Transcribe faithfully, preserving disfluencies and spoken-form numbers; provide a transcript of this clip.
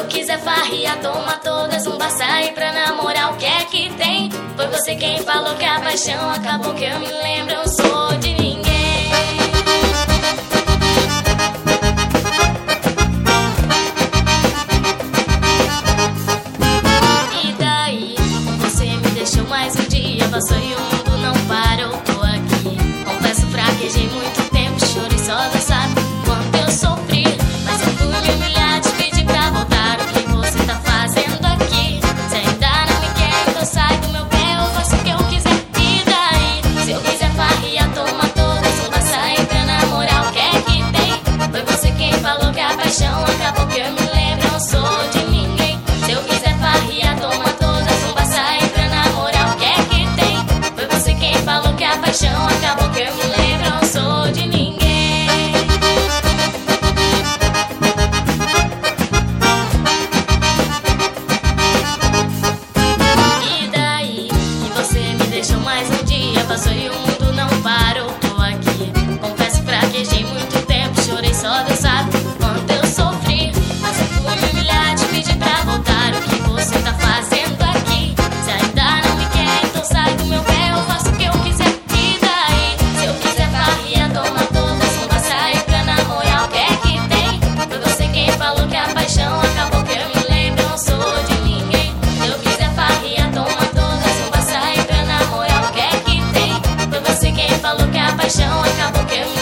quiser farria, toma todas, um sair pra namorar, o que é que tem? Foi você quem falou que a paixão acabou, que eu me lembro, eu sou de ninguém. E daí, você me deixou mais um dia, passou e o mundo não parou, tô aqui. Confesso, fraquejei muito tempo, chorei só Deus sabe quanto eu sofri. Mas eu fui me humilhar, te pedir pra voltar, o que você tá fazendo aqui? Se ainda não me quer, então sai do meu pé, eu faço o que eu quiser. E daí, se eu quiser farria, toma todas, não vai sair pra namorar, o que é que tem? Foi você quem falou que a paixão acabou, que eu me lembro, eu sou de ninguém. Se eu quiser farria, toma todas, não vai sair pra namorar, o que é que tem? Foi você quem falou que a paixão acabou, que eu me lembro, eu sou de ninguém. E daí, que você me deixou mais um dia, passou e o mundo não parou, tô aqui. Confesso, fraquejei muito tempo, chorei só Deus sabe quanto eu sofri. Mas eu fui me humilhar, te pedir pra voltar, o que você tá fazendo aqui? Se ainda não me quer, então sai do meu pé, eu faço o que eu quiser. E daí, se eu quiser farria, toma todas, não vai sair pra namorar, o que é que tem? Foi você quem falou que a paixão acabou, que eu me lembro, eu sou de ninguém. Se eu quiser farria, toma todas, não vai sair pra namorar, o que é que tem? Foi você quem falou que a paixão acabou, que eu me